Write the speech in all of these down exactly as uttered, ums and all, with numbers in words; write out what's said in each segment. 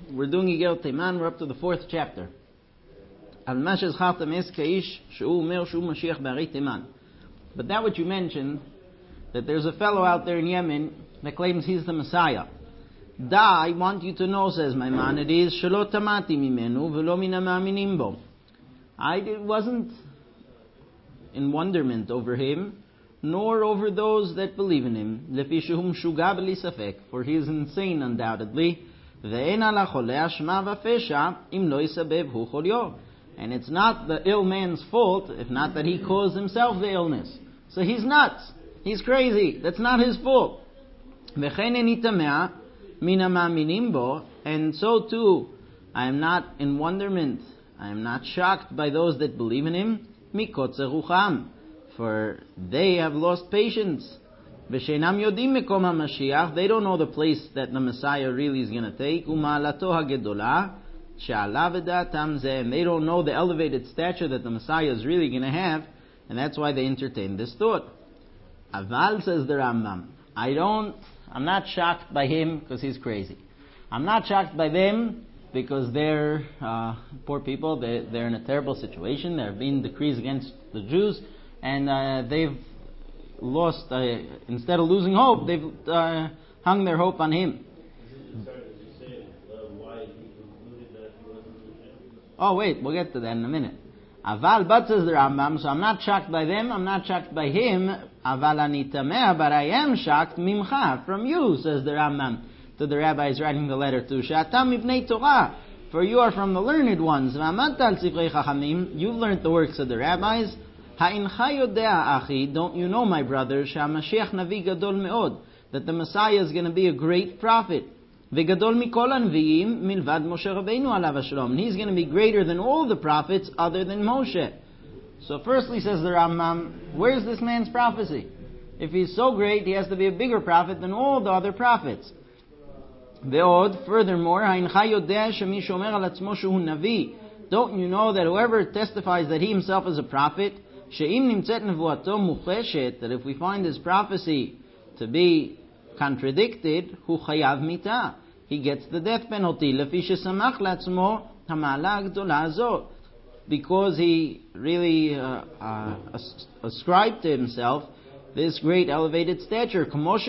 We're doing Igeret Teiman. We're up to the fourth chapter. Al Mashes Chatam Es Kaish Shu Mer Shu Mashiach B'Arei Teiman. But that what you mentioned, that there's a fellow out there in Yemen that claims he's the Messiah. Da, I want you to know, says Maimonides, Shelo Tamati Mimenu V'Lo Min HaMa'aminim Bo. I wasn't in wonderment over him, nor over those that believe in him. Lefi Shehum Shuga B'Li Safek, for he is insane undoubtedly. Ve'en ala cholei hashma v'fesha im lo yisabeb hu chol yom. And it's not the ill man's fault, if not that he caused himself the illness. So he's nuts. He's crazy. That's not his fault. V'chein eni tamea min ha'ma'aminim bo. And so too, I am not in wonderment, I am not shocked by those that believe in him. Mikotzer rucham, for they have lost patience. V'sheinam yodim mekom ha'mashiach, they don't know the place that the Messiah really is going to take. U'ma'alato ha'gedolah she'ala v'da'atam zeh, and they don't know the elevated stature that the Messiah is really going to have, and that's why they entertain this thought. Aval, says the Rambam, I don't, I'm not shocked by him because he's crazy. I'm not shocked by them because they're uh, poor people. They, they're in a terrible situation. There have been decrees against the Jews, and uh, they've lost, uh, instead of losing hope, they've uh, hung their hope on him. Oh wait, we'll get to that in a minute. Aval, but says the Rambam, so I'm not shocked by them, I'm not shocked by him. Aval ani tameh, but I am shocked mimcha, from you, says the Rambam to the rabbis writing the letter to She'atam ibnei Torah, for you are from the learned ones. V'amat al sifrei chachamim, you've learned the works of the rabbis. Ha'incha yodea achi, don't you know, my brother, she'amashiach navi gadol meod, that the Messiah is going to be a great prophet. V'gadol mikol anviim milvad Moshe Rabbeinu alav hashalom, and he's going to be greater than all the prophets other than Moshe. So firstly, says the Rambam, where's this man's prophecy? If he's so great, he has to be a bigger prophet than all the other prophets. Ve'od, furthermore, ha'incha yodea shemi shomer al atzmo shehu navi, don't you know that whoever testifies that he himself is a prophet, she'im nimtzet nevuato mucheshet, that if we find his prophecy to be contradicted, hu chayav mita, he gets the death penalty. Lefi shesamach latzmo hama'ala gdola azot, because he really uh, uh, ascribed to himself this great elevated stature. Just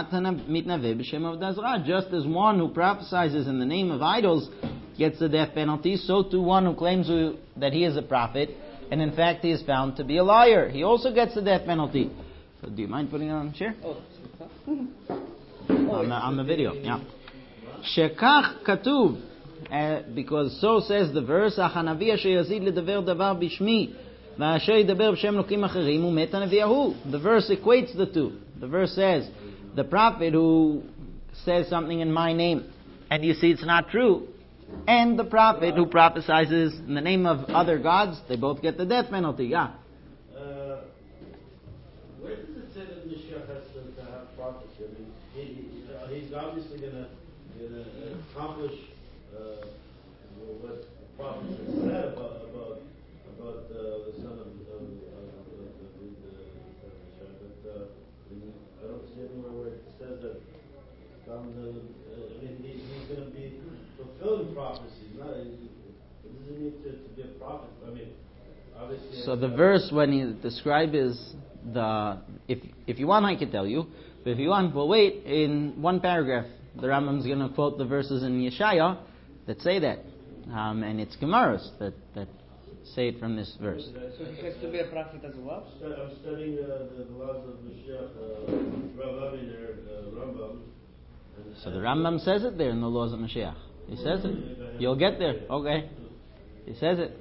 as one who prophesies in the name of idols gets the death penalty, so too one who claims who, that he is a prophet, and in fact he is found to be a liar, he also gets the death penalty. So do you mind putting it on the chair? Oh. on, the, on the video, yeah. Shekach katuv, uh, because so says the verse, Achanavi asher yazid ledaver davar bishmi, v'asher yidaber b'shem lokim acherim umet hanaviyahu. The verse equates the two. The verse says, the prophet who says something in my name, and you see it's not true, and the prophet who prophesizes in the name of other gods, they both get the death penalty. Yeah. Uh, where does it say that Mashiach has to, to have prophecy? I mean, he, uh, he's obviously going to accomplish uh, what the prophet said about about about uh, the son of, of, of, of, of the Mashiach. But uh, I don't see anywhere where it says that um, the, uh, I mean, he, he's going to be fulfilling prophecies. Not, it doesn't need to, to be a prophet. I mean, obviously. So the verse when he describes is the if if you want I can tell you, but if you want, well wait, in one paragraph the Rambam is going to quote the verses in Yeshaya that say that, um, and it's Gemaras that that say it from this verse. So he has to be a prophet as well. I'm studying uh, the, the laws of Mashiach, uh, Rav Aviner, uh, Rambam. So the Rambam says it there in the laws of Mashiach. He says it. You'll get there. Okay. He says it.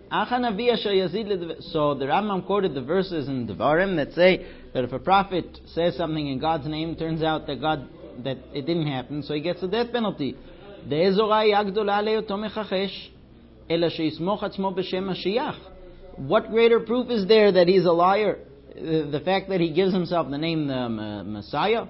So the Rambam quoted the verses in Devarim that say that if a prophet says something in God's name, it turns out that God that it didn't happen, so he gets the death penalty. What greater proof is there that he's a liar? The fact that he gives himself the name the uh, Messiah.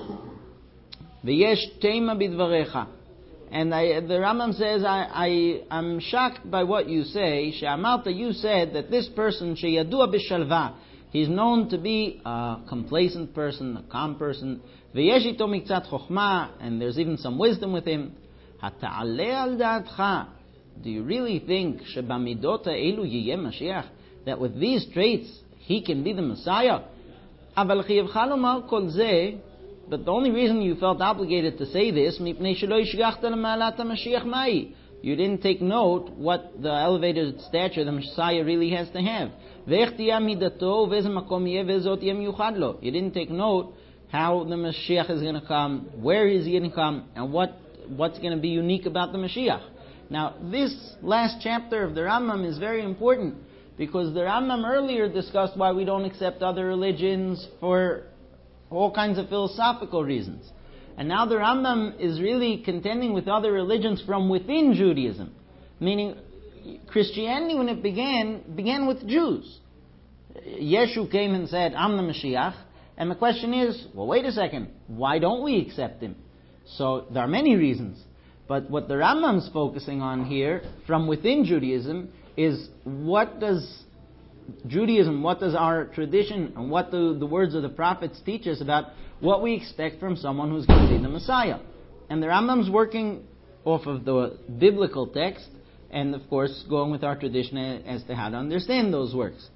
And I, the Rambam says, I, I, I'm shocked by what you say. She'amalta, you said that this person, sheyadua b'shalva, he's known to be a complacent person, a calm person. V'yesh ito miktzat chokhmah, and there's even some wisdom with him. התעלה על דעתך, do you really think שבמידות האלו יהיה משיח? That with these traits he can be the Messiah? אבל חייבך לומר כל זה, but the only reason you felt obligated to say this, מפני שלא השגחת למעלת המשיח מהי. You didn't take note what the elevated stature the Messiah really has to have. ואיך תהיה מידתו ובאיזה מקום יהיה וזאת יהיה מיוחד לו. You didn't take note how the Mashiach is going to come, where is he going to come, and what what's going to be unique about the Mashiach. Now, this last chapter of the Rambam is very important because the Rambam earlier discussed why we don't accept other religions for all kinds of philosophical reasons. And now the Rambam is really contending with other religions from within Judaism. Meaning, Christianity, when it began, began with Jews. Yeshu came and said, I'm the Mashiach. And the question is, well, wait a second, why don't we accept him? So, there are many reasons. But what the Rambam's focusing on here, from within Judaism, is what does Judaism, what does our tradition, and what do the words of the prophets teach us about what we expect from someone who's going to be the Messiah. And the Rambam's working off of the biblical text, and of course going with our tradition as to how to understand those works.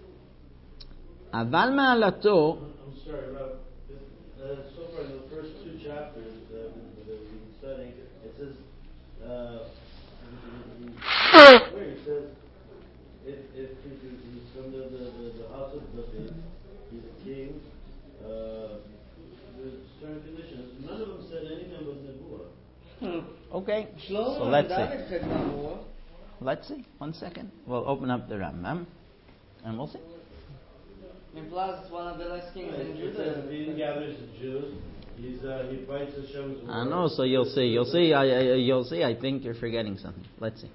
Aval ma'alato. I'm sorry, Rob. Uh, so far in the first two chapters uh, that we've been studying, it says, uh, where it says, if, if he's from the, the, the, the house of David, he's a king, uh, there's certain conditions. None of them said anything about Nebuah. Hmm. Okay, Shlomo so and let's David see. said Nebuah. Let's see. One second. We'll open up the Rambam, and we'll see. And plus, it's one of the last kings in It Judah. says he gathers the Jews. He's uh, he fights Hashem's war. I know. So you'll see. You'll see. I, I, you'll see. I think you're forgetting something. Let's see.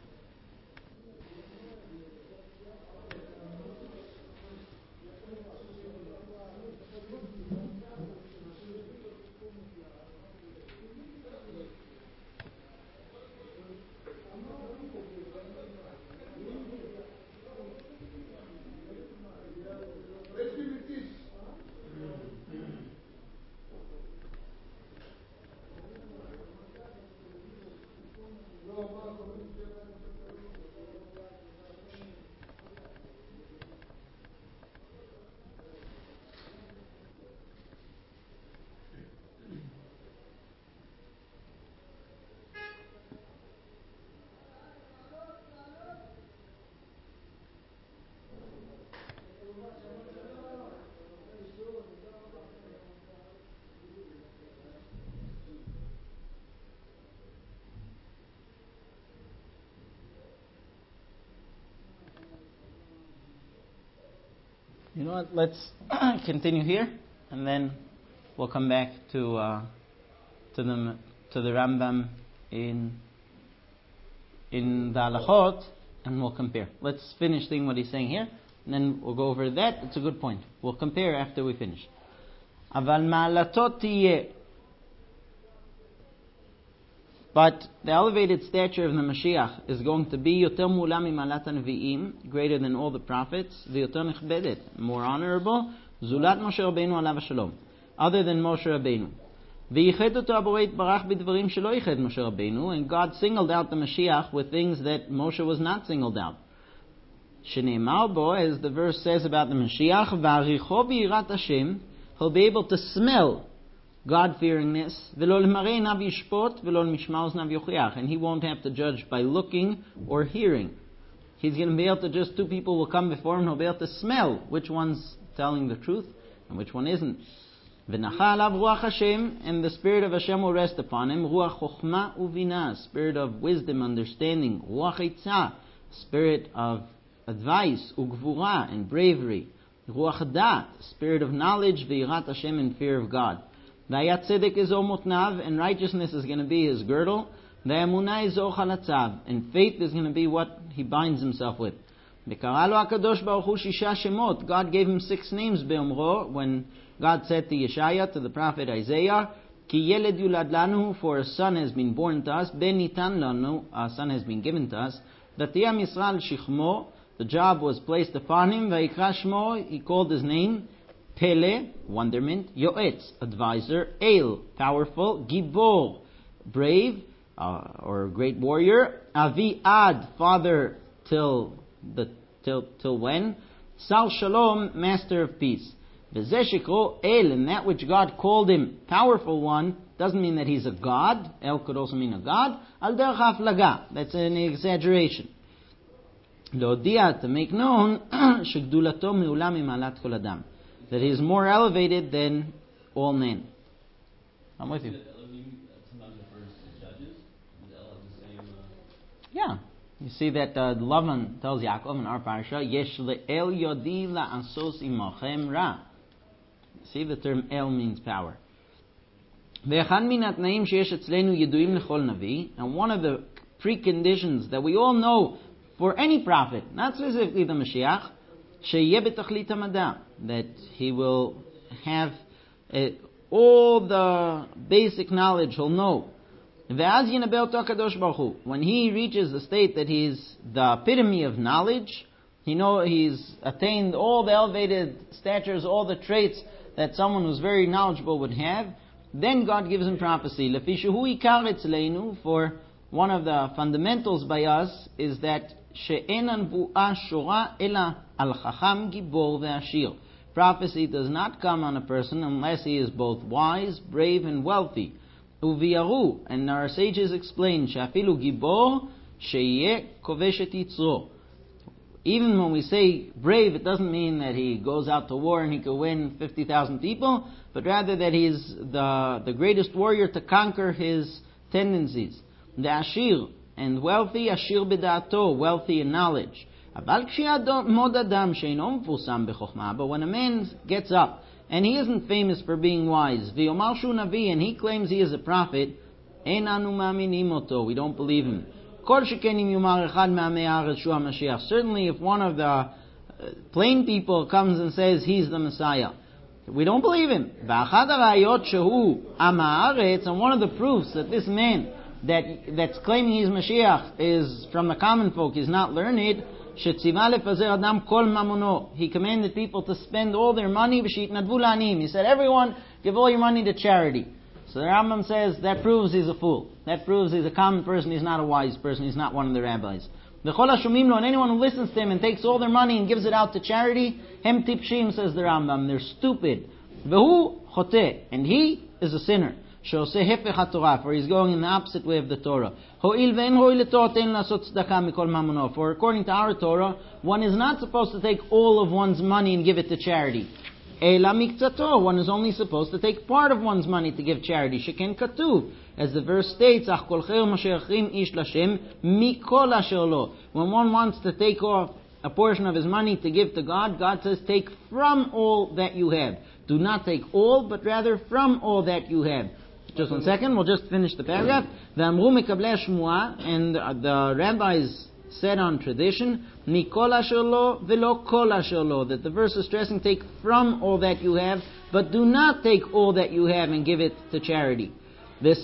You know what? Let's continue here, and then we'll come back to uh, to the to the Rambam in in the Halachot, and we'll compare. Let's finish seeing what he's saying here, and then we'll go over that. It's a good point. We'll compare after we finish. Aval ma'alatot tiyeh. But the elevated stature of the Mashiach is going to be yoter mu'ula mimalat hanvi'im, greater than all the prophets, v'yoter nechbedet, more honorable, zulat Moshe Rabbeinu alav shalom, other than Moshe Rabbeinu. V'yiched oto Borei Yitbarach b'dvarim shelo yiched Moshe Rabbeinu, and God singled out the Mashiach with things that Moshe was not singled out. Shneimar bo, as the verse says about the Mashiach, v'aricho b'yirat Hashem, he'll be able to smell God-fearingness, and he won't have to judge by looking or hearing. He's going to be able to just, two people will come before him, he'll be able to smell which one's telling the truth and which one isn't. And the spirit of Hashem will rest upon him, ruach chokhmah uvina, spirit of wisdom, understanding, ruach eitzah, spirit of advice, ugvura, and bravery, ruach dat, spirit of knowledge, v'yirat Hashem, and fear of God. V'ayat tzedek is omotnav, and righteousness is going to be his girdle. V'emunah is ochalatzav, and faith is going to be what he binds himself with. V'kara lo HaKadosh Baruch Hu shisha shemot. God gave him six names be'omro, when God said to Yeshaya, to the prophet Isaiah, Ki yeled yulad lanu, for a son has been born to us, ben nitan lanu, a son has been given to us. Datiyam Yisrael shichmo, the job was placed upon him. V'yikra shmo, he called his name Pele, wonderment, Yoetz, advisor, El, powerful, Gibor, brave, uh, or great warrior. Avi ad, father till the till till when? Sal Shalom, master of peace. V'zeshikro el, and that which God called him, powerful one, doesn't mean that he's a god. El could also mean a god. Al derech haflaga, that's an exaggeration. Lodia, to make known, shegdulato me'ula mimalat kol adam, that he is more elevated than all men. I'm with you. Yeah. You see that uh, Lavan tells Yaakov in our parasha, Yesh le'el yodi la'asos imochem ra. See, the term el means power. Ve'echan min atnaim sheyesh etzlenu yeduim lechol navi, and one of the preconditions that we all know for any prophet, not specifically the Mashiach, sheyeh betachlit hamada, that he will have uh, all the basic knowledge he'll know. When he reaches the state that he's the epitome of knowledge, he know he's attained all the elevated statures, all the traits that someone who's very knowledgeable would have, then God gives him prophecy. For one of the fundamentals by us is that prophecy does not come on a person unless he is both wise, brave, and wealthy. Uviyahu, and our sages explain, Shafilu gibor sheyeh koveshet yitzro. Even when we say brave, it doesn't mean that he goes out to war and he can win fifty thousand people, but rather that he's the, the greatest warrior to conquer his tendencies. The ashir, and wealthy, ashir bedato, wealthy in knowledge. But when a man gets up, and he isn't famous for being wise, v'yomar shu navi, and he claims he is a prophet, ein anu ma'aminim oto, we don't believe him. Kol sheken im yomar echad me'amei haaretz shu HaMashiach. Certainly if one of the uh, plain people comes and says he's the Messiah, we don't believe him. V'achad harayot shehu am haaretz, and one of the proofs that this man that that's claiming he's Mashiach is from the common folk, he's not learned, he commanded people to spend all their money. He said, everyone, give all your money to charity. So the Rambam says that proves he's a fool. That proves he's a common person. He's not a wise person. He's not one of the rabbis. And anyone who listens to him and takes all their money and gives it out to charity, hem tipshim, says the Rambam, they're stupid. And he is a sinner. For he's going in the opposite way of the Torah. For according to our Torah, one is not supposed to take all of one's money and give it to charity. One is only supposed to take part of one's money to give charity. As the verse states, when one wants to take off a portion of his money to give to God, God says, take from all that you have. Do not take all, but rather from all that you have. Just one second, we'll just finish the paragraph. And the rabbis said on tradition, that the verse is stressing, take from all that you have, but do not take all that you have and give it to charity. And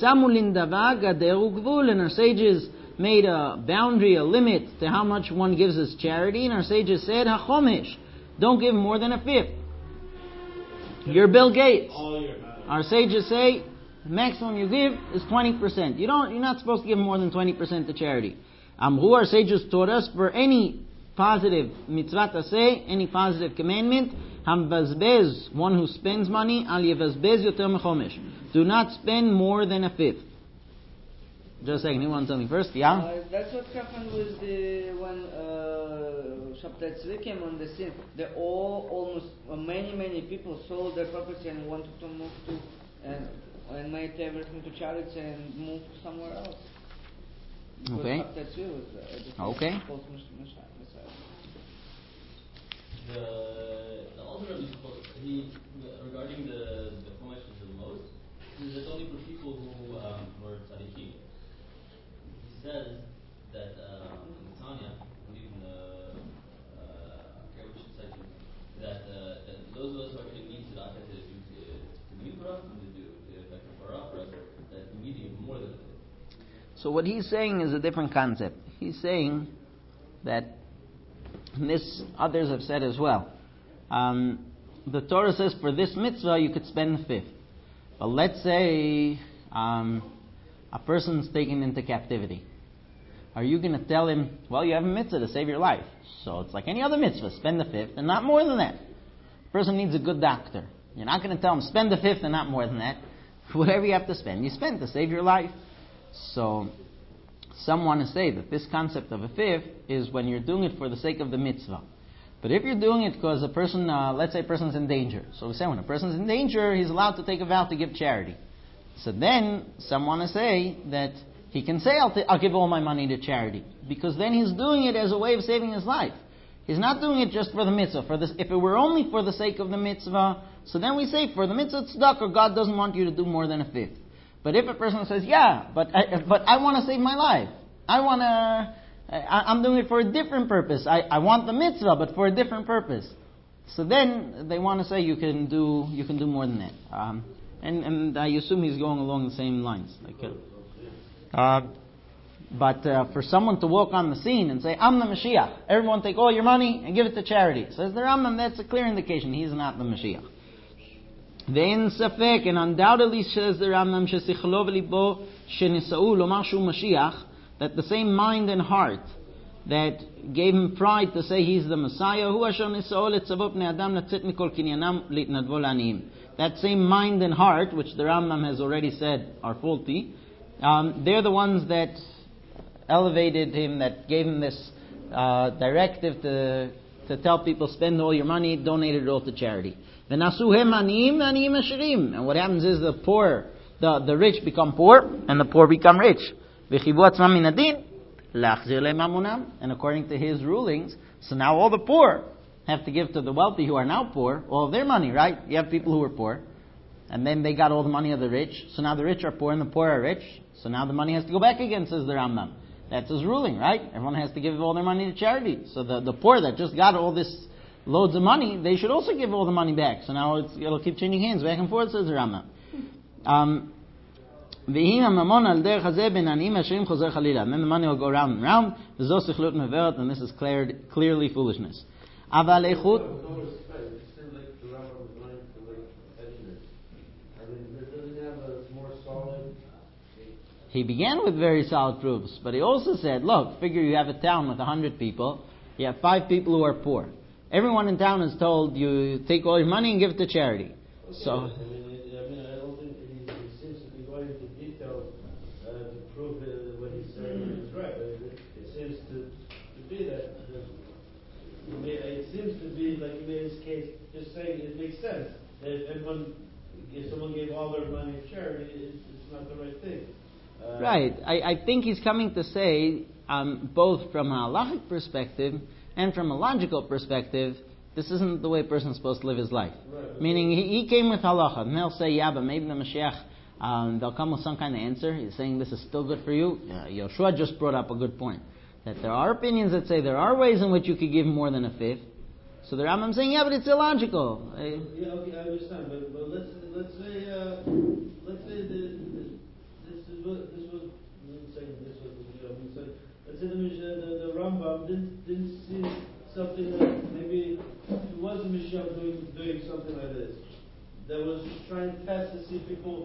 our sages made a boundary, a limit to how much one gives as charity, and our sages said, HaChomesh, don't give more than a fifth. You're Bill Gates. Our sages say, the maximum you give is twenty percent. You don't, you're not supposed to give more than twenty percent to charity. Amru, our sages taught us, for any positive mitzvah taseh, any positive commandment, hambazbez, one who spends money, al yevazbez yoter mechomesh. Do not spend more than a fifth. Just a second, you want something first? Yeah? Uh, that's what happened with the, when uh, Shabtai Tzvi came on the scene. They all, almost, uh, many, many people sold their property and wanted to move to, and and made everything to charity and move somewhere else. Okay. Uh, okay. The the ultimate he regarding the the Chumash is the most is it's only for people who um, were tzaddikim. He says that um, in Tanya, I believe in the uh, section, that uh, that those of us who actually need to not have to do to Libra and to do that we need even more than that. So what he's saying is a different concept. He's saying that, and this others have said as well, um, the Torah says for this mitzvah you could spend a fifth. But let's say um, a person's taken into captivity. Are you going to tell him, well, you have a mitzvah to save your life, so it's like any other mitzvah, spend the fifth and not more than that? A person needs a good doctor. You're not going to tell him, spend the fifth and not more than that. Whatever you have to spend, you spend to save your life. So some want to say that this concept of a fifth is when you're doing it for the sake of the mitzvah. But if you're doing it because a person, uh, let's say a person's in danger. So we say when a person's in danger, he's allowed to take a vow to give charity. So then some want to say that he can say, I'll, t- I'll give all my money to charity. Because then he's doing it as a way of saving his life. He's not doing it just for the mitzvah. For this, if it were only for the sake of the mitzvah, so then we say for the mitzvah tzedakah, God doesn't want you to do more than a fifth. But if a person says, yeah, but I, but I want to save my life. I want to, I'm doing it for a different purpose. I, I want the mitzvah, but for a different purpose. So then they want to say you can do you can do more than that. Um, and, and I assume he's going along the same lines. Like, uh, uh, but uh, for someone to walk on the scene and say, I'm the Mashiach, everyone take all your money and give it to charity. Says the Rambam, that's a clear indication he's not the Mashiach. Ve'en safek, and undoubtedly says the Rambam, shesichlo v'libo shenisa'u lomar shu Mashiach, that the same mind and heart that gave him pride to say he's the Messiah, hu asher nisa'u letzavot bnei adam letzet mikol kinyanam litnadvo la'aniyim. That same mind and heart, which the Rambam has already said are faulty, um, they're the ones that elevated him, that gave him this uh, directive to to tell people, spend all your money, donate it all to charity. And what happens is the poor, the, the rich become poor, and the poor become rich. And according to his rulings, so now all the poor have to give to the wealthy who are now poor all of their money, right? You have people who are poor, and then they got all the money of the rich, so now the rich are poor and the poor are rich, so now the money has to go back again, says the Rambam. That's his ruling, right? Everyone has to give all their money to charity. So the, the poor that just got all this loads of money, they should also give all the money back. So now it's, it'll keep changing hands back and forth, says the Rambam. Um, and then the money will go round and round. And this is cleared, clearly foolishness. He began with very solid proofs, but he also said, look, figure you have a town with a hundred people, you have five people who are poor. Everyone in town is told, you take all your money and give it to charity. Okay. So, I mean, I mean, I don't think he, he seems to be going into detail uh, to prove uh, what he's saying is right. It, it seems to, to be that, that he made, it seems to be like he made his case just saying it makes sense. That if everyone, if someone gave all their money to charity, it's, it's not the right thing. Uh, right. I, I think he's coming to say, um, both from a halachic perspective and from a logical perspective, this isn't the way a person's supposed to live his life. Right. Meaning, he, he came with halacha, and they'll say, yeah, but maybe the Mashiach, um, they'll come with some kind of answer. He's saying this is still good for you. Uh, Yoshua just brought up a good point. That there are opinions that say there are ways in which you could give more than a fifth. So the Rambam's saying, yeah, but it's illogical. Uh, yeah, okay, I understand, but, but let's let's say uh, let's say the, the, this is what this was. I'm saying this was. I'm saying, let's say the, the, the Rambam didn't didn't see something that maybe it was the Mashiach doing doing something like this. That was trying to test to see if people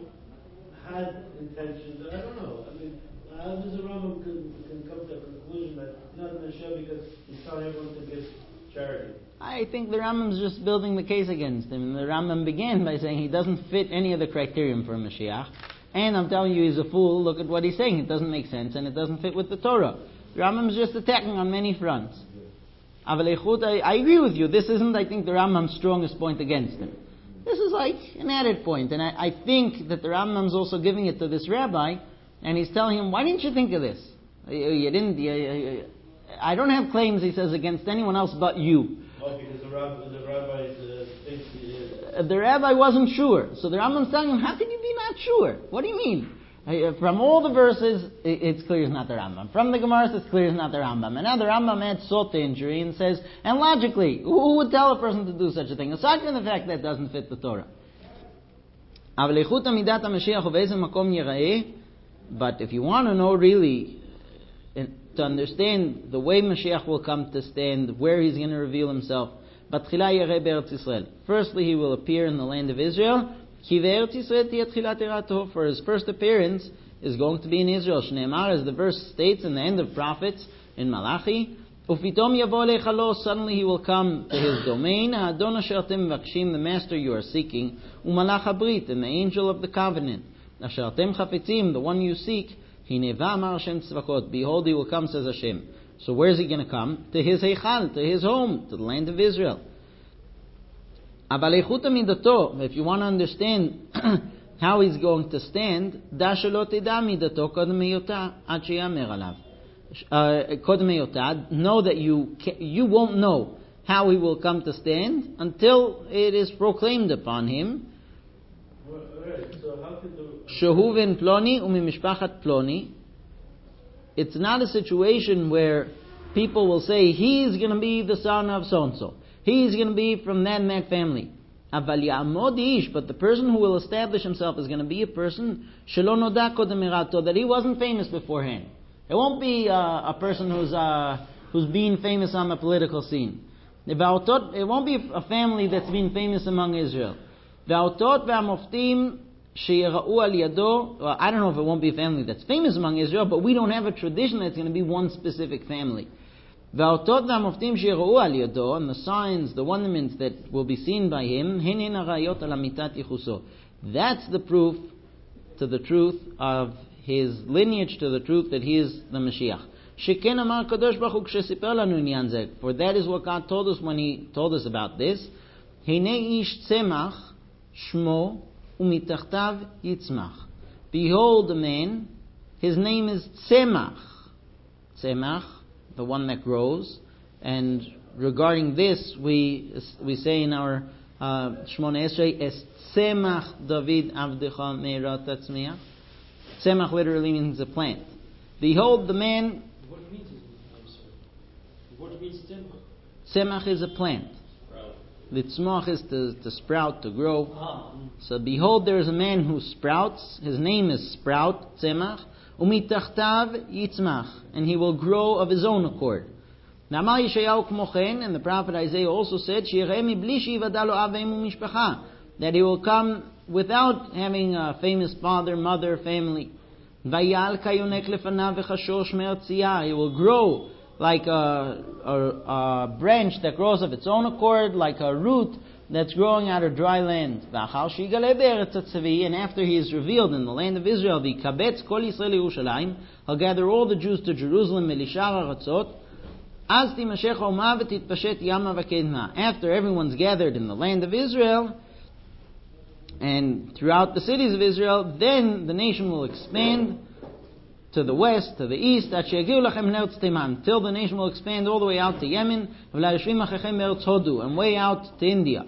had intentions. I don't know. I mean, how does the Rambam can, can come to a conclusion that not the Mashiach because he's telling everyone to give charity? I think the Rambam's just building the case against him. And the Rambam began by saying he doesn't fit any of the criterion for a Mashiach. And I'm telling you, he's a fool. Look at what he's saying. It doesn't make sense, and it doesn't fit with the Torah. The Rambam's just attacking on many fronts. I, I agree with you. This isn't, I think, the Rambam's strongest point against him. This is like an added point. And I, I think that the Rambam's also giving it to this rabbi, and he's telling him, why didn't you think of this? You, you didn't... You, you, I don't have claims, he says, against anyone else but you. Oh, because the rabbi, the rabbi uh, thinks he is. Uh, the rabbi wasn't sure. So the Rambam's telling him, how can you be not sure? What do you mean? Uh, from all the verses, it, it's clear it's not the Rambam. From the Gemaras, it's clear it's not the Rambam. And now the Rambam adds salt to injury and says, and logically, who would tell a person to do such a thing? Aside from the fact that it doesn't fit the Torah. But if you want to know really, to understand the way Mashiach will come to stand, where he's going to reveal himself. Firstly, he will appear in the land of Israel. For his first appearance, is going to be in Israel. Shneimar, as the verse states in the end of prophets in Malachi, Ufitom yavo elecha lo, suddenly he will come to his domain, Ha'adon asher atem mevakshim, the master you are seeking, Umalach habrit, and the angel of the covenant, Asher atem chafitzim, the one you seek, Hineva amar Hashem tzvakot, behold he will come, says Hashem. So where is he going to come? To his heichal, to his home, to the land of Israel. Aval eichuta midato, if you want to understand how he's going to stand, Da shelo teda midato kodem heyota ad sheyamer alav. Uh, know that you ca- you won't know how he will come to stand until it is proclaimed upon him. Shehuven ploni umimishpachat ploni. It's not a situation where people will say he's going to be the son of so and so. He's going to be from that and that family. Aval ya'amod ish, but the person who will establish himself is going to be a person shelo noda kodem mirato, that he wasn't famous beforehand. It won't be uh, a person who's uh, who's been famous on the political scene. It won't be a family that's been famous among Israel. Well, I don't know if it won't be a family that's famous among Israel, but we don't have a tradition that's going to be one specific family. And the signs, the wonderments that will be seen by him, that's the proof to the truth of his lineage, to the truth that he is the Mashiach. For that is what God told us when He told us about this. Behold a man, his name is Tzemach. Tzemach, the one that grows. And regarding this, we we say in our Shmona Esrei, Es Tzemach David Avdecha Me'erat Tzmiach. Tzemach literally means a plant. Behold the man. What means it? I'm sorry. What means tzemach? Tzemach is a plant. The tzmach is to, to sprout, to grow. Ah. So behold, there is a man who sprouts. His name is Sprout, Tzemach. Umitachtav yitzmach, and he will grow of his own accord. Na'amar Yeshayahu kmochen, and the prophet Isaiah also said, Shireh mibli she'ivada lo av v'em u'mishpacha, that he will come without having a famous father, mother, family. Vayal kayonek lefanav v'chashosh me'otziyah, he will grow like a, a, a branch that grows of its own accord, like a root that's growing out of dry land. V'achal shigale be'eretz hatzavi, and after he is revealed in the land of Israel, v'ikabetz kol Yisrael Yerushalayim, he'll gather all the Jews to Jerusalem, melishar haratzot. Az timashech ha'oma v'titpashet yama v'kedma. After everyone's gathered in the land of Israel and throughout the cities of Israel, then the nation will expand to the west, to the east, until the nation will expand all the way out to Yemen, and way out to India.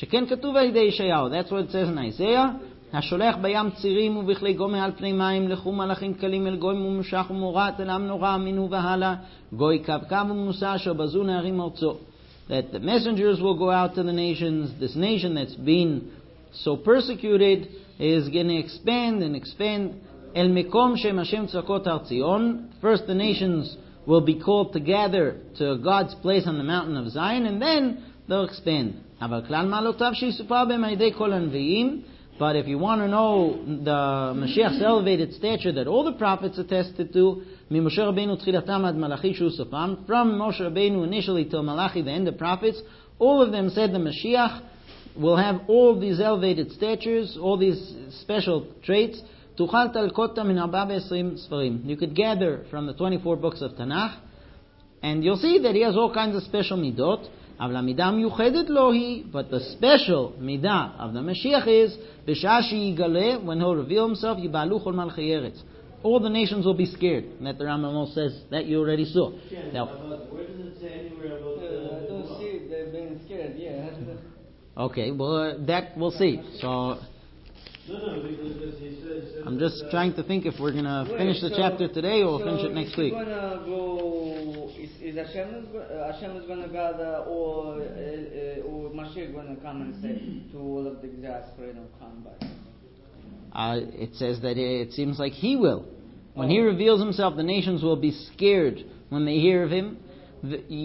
That's what it says in Isaiah. השולח בים צירים ובכלי גומא על פני מים, לכו מלאכים קלים אל גוי ממושך ומורת אל עם נורא אמינו והלאה, גוי קבקב ומנוסה אשר בזו נערים ארצו. That the messengers will go out to the nations. This nation that's been so persecuted is going to expand and expand. El mekom shem Hashem tzvakot har Tzion. First the nations will be called to gather to God's place on the mountain of Zion, and then they'll expand. אבל כלל מעלותיו שיסופר בהם על ידי כל הנביאים. But if you want to know the Mashiach's elevated stature that all the prophets attested to, ממשה רבינו תחילתם עד מלאכי שהוא סופם, from Moshe Rabbeinu initially till Malachi, the end of prophets, all of them said the Mashiach will have all these elevated statures, all these special traits. תוכל תלקותה מן ארבע ועשרים ספרים. You could gather from the twenty-four books of Tanakh, and you'll see that he has all kinds of special midot. אבל המידה המיוחדת לו היא, but the special מידה of the Mashiach is, בשעה שיגלה, when he'll reveal himself, יבעלו כל מלכי ארץ. All the nations will be scared. That the Rambam says, that you already saw. Now, where does it say anywhere about uh, I don't see they're being scared, yeah. Okay, well, uh, that we'll see. So, No, no, because he says... I'm just trying to think if we're going to finish the so, chapter today or so finish it next week. Is gonna go, is, is Hashem, is, uh, Hashem is going to gather, or, uh, uh, or Mashiach going to come and say to all of the exasperated and come back? Uh, it says that it seems like he will. When he reveals himself, the nations will be scared when they hear of him.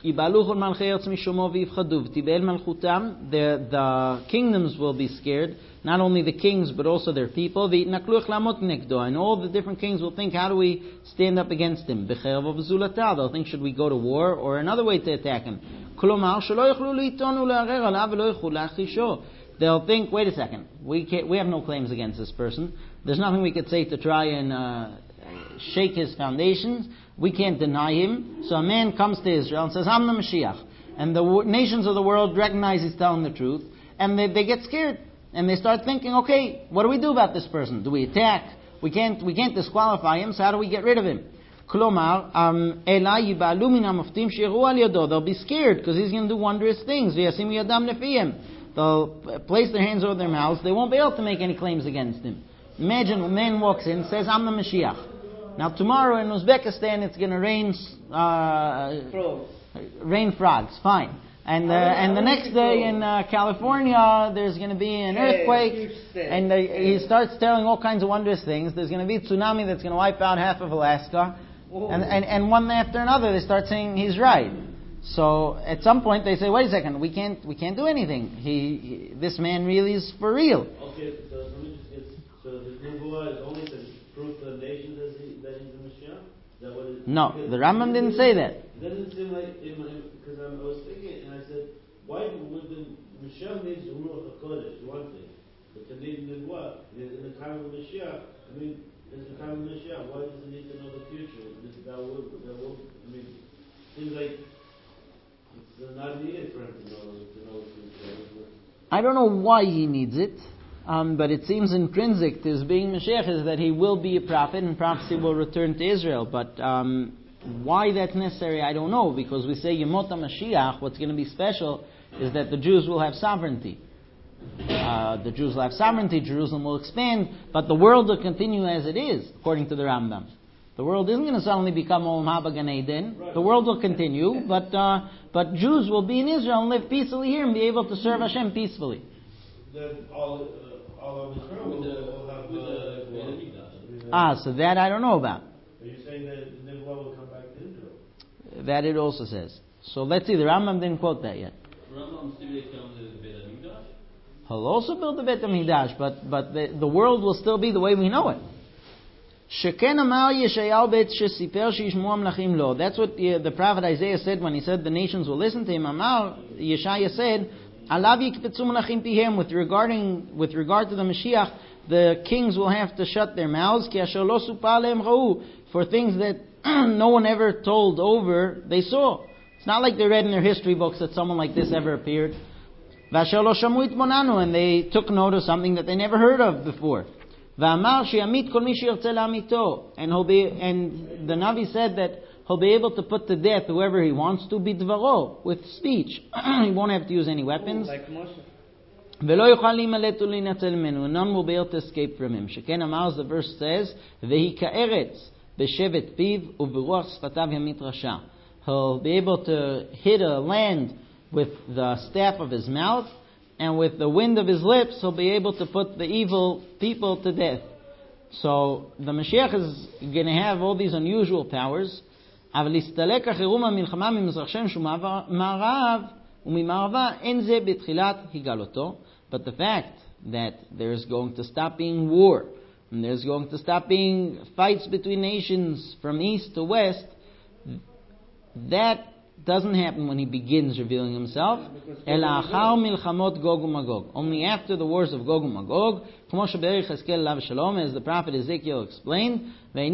Yibaluchon malchei eretz mishomo v'yifchadu v'tibel malchutam. The the kingdoms will be scared. Not only the kings, but also their people. V'yitnakluch lamot nekdo. And all the different kings will think, how do we stand up against him? B'cherev v'zulata. They'll think, should we go to war or another way to attack him? Klomar shelo yochlu liton u'le'arer alav v'lo yochlu la'achisho. They'll think, wait a second, we can't, we have no claims against this person. There's nothing we could say to try and uh, shake his foundations. We can't deny him. So a man comes to Israel and says, I'm the Mashiach. And the w- nations of the world recognize he's telling the truth. And they, they get scared. And they start thinking, okay, what do we do about this person? Do we attack? We can't, we can't disqualify him, so how do we get rid of him? Klomar, um, they'll be scared because he's going to do wondrous things. They'll place their hands over their mouths. They won't be able to make any claims against him. Imagine a man walks in and says, I'm the Mashiach. Now tomorrow in Uzbekistan it's going to rain uh, Frogs. rain frogs. Fine. And uh, and the next day in uh, California there's going to be an earthquake, and uh, he starts telling all kinds of wondrous things. There's going to be a tsunami that's going to wipe out half of Alaska, and, and and one after another they start saying he's right. So at some point they say, wait a second, we can't we can't do anything. He, he this man really is for real. Okay, so let me just get so the Nebuah is only to prove to the nations that, he, that he's the Mashiach. Is that what it, no, the Rambam didn't say that. It doesn't seem like in my because I was thinking and I said, why would the Mashiach needs Ruach HaKodesh, one thing, but to need Nebuah in, in the time of Mashiach, I mean, in the time of Mashiach, why does it need to know the future? This, that will, that will, I mean, seems like it's not needed for him to know to know the future. I don't know why he needs it, um, but it seems intrinsic to his being Mashiach is that he will be a prophet and prophecy will return to Israel. But um, why that's necessary, I don't know, because we say Yemot HaMashiach, what's going to be special is that the Jews will have sovereignty. Uh, the Jews will have sovereignty, Jerusalem will expand, but the world will continue as it is, according to the Rambam. The world isn't going to suddenly become Olam Haba Gan Eden. The world will continue, but uh, but Jews will be in Israel and live peacefully here and be able to serve Hashem peacefully. Then all, uh, all of Israel will, will have with the Ah, so that I don't know about. Are you saying that the Nebuah will come back to Israel? That it also says. So let's see, the Rambam didn't quote that yet. Rambam stipulates on the Beit HaMikdash. He'll also build the Beit HaMikdash, but but the, the world will still be the way we know it. Sheken amar Yeshayahu bet shesiper sheyishmu amlachim lo. That's what the, the prophet Isaiah said when he said the nations will listen to him. Amar Yeshaya said, Alav yikpetzu melachim pihem. With regarding with regard to the Mashiach, the kings will have to shut their mouths. Ki asher lo supa alehem ra'u. For things that no one ever told over, they saw. It's not like they read in their history books that someone like this ever appeared. V'asher lo shamu itmonanu, and they took note of something that they never heard of before. V'amar she'amit kol mi she'yirtzeh la'amito, and he'll be, and the Navi said that he'll be able to put to death whoever he wants to bidvaro, with speech. He won't have to use any weapons. Like Moshe. V'lo yochal limalet u'linatzel menu, and none will be able to escape from him. Sheken amar, as the verse says, v'hi ka'eretz b'shevet piv u'v'ruach sfatav yamit rasha. He'll be able to hit a land with the staff of his mouth, and with the wind of his lips, he'll be able to put the evil people to death. So the Mashiach is going to have all these unusual powers. But the fact that there's going to stop being war, and there's going to stop being fights between nations from east to west, that doesn't happen when he begins revealing himself. Only after the wars of Gog and Magog, as the prophet Ezekiel explained.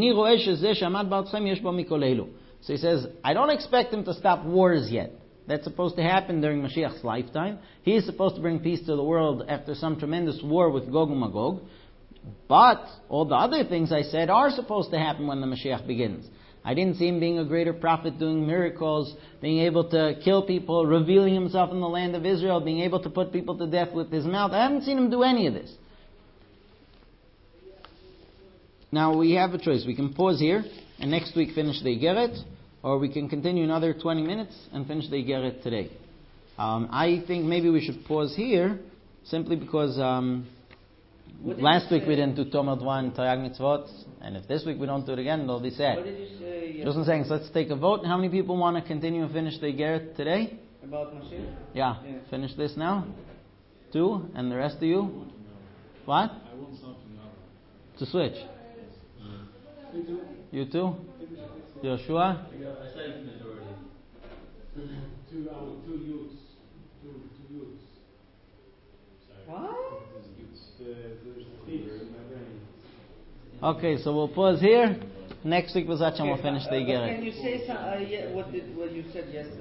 So he says, I don't expect him to stop wars yet. That's supposed to happen during Mashiach's lifetime. He is supposed to bring peace to the world after some tremendous war with Gog and Magog. But all the other things I said are supposed to happen when the Mashiach begins. I didn't see him being a greater prophet, doing miracles, being able to kill people, revealing himself in the land of Israel, being able to put people to death with his mouth. I haven't seen him do any of this. Now we have a choice. We can pause here and next week finish the Igeret, or we can continue another twenty minutes and finish the Igeret today. Um, I think maybe we should pause here, simply because um, What did last you week we say? didn't do Tomad one, Tayag Mitzvot, and if this week we don't do it again, they'll be sad. What did you say Just saying, so let's take a vote. How many people want to continue and finish the Igeret today? about Mashiach? Yeah. Yeah. Finish this now? Two, and the rest of you? What? I want something now. To switch. You too? Joshua? Yeah, I say it's majority. Two, uh, two youths. Two, two youths. Sorry. What? It's, uh, there's fever in my brain. Okay, so we'll pause here. Next week, B'ezrat Hashem, we'll Okay, finish the uh, uh, Can Igeret. you say some, uh, yeah, what did what you said yesterday?